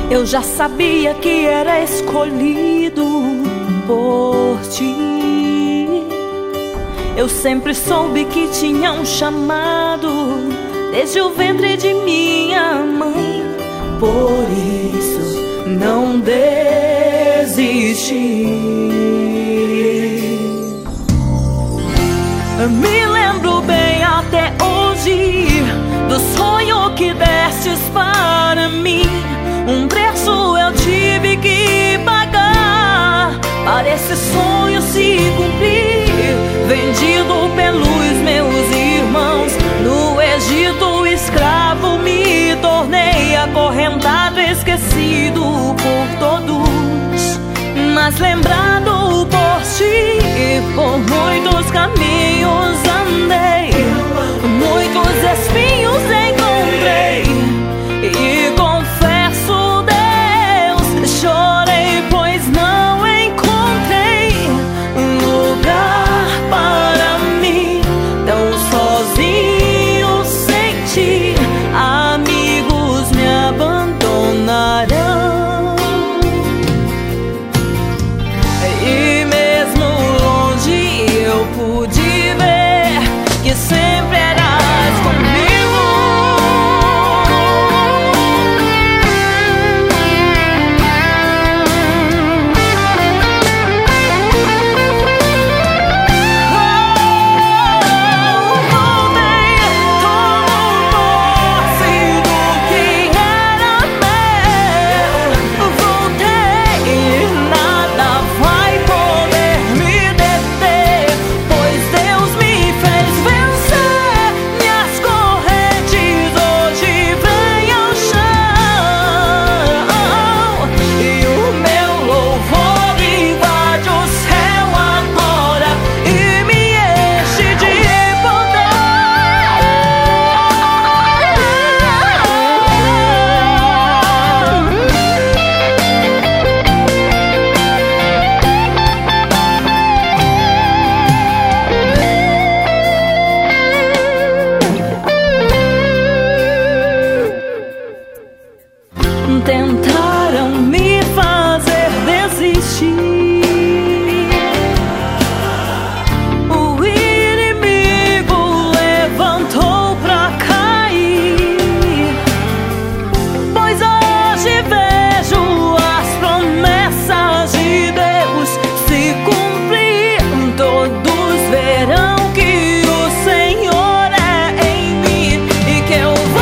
Eu já sabia que era escolhido por ti. Eu sempre soube que tinha um chamado desde o ventre de minha mãe. Por isso não desisti. Me lembro bem até hoje do sonho que destes para mim. Um preço eu tive que pagar para esse sonho se cumprir. Vendido pelos meus irmãos no Egito, escravo me tornei, acorrentado, esquecido por todos, mas lembrado por ti. Por muitos caminhos andei, muitos espinhos encontrei, e confesso, Deus, chorei, pois não encontrei lugar para mim. Tão sozinho sem ti, amigos me abandonarão. E mesmo longe eu pude ver que sempre eras comigo. Tentaram me fazer desistir. O inimigo levantou pra cair, pois hoje vejo as promessas de Deus se cumprir. Todos verão que o Senhor é em mim e que eu vou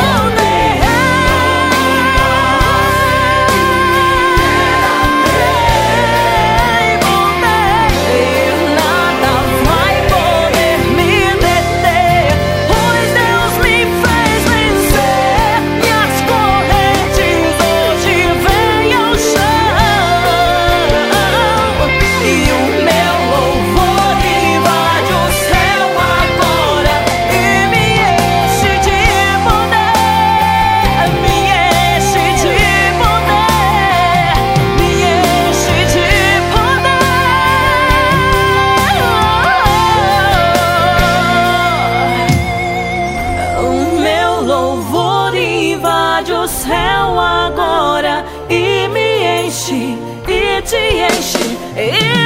o céu agora e me enche e te enche.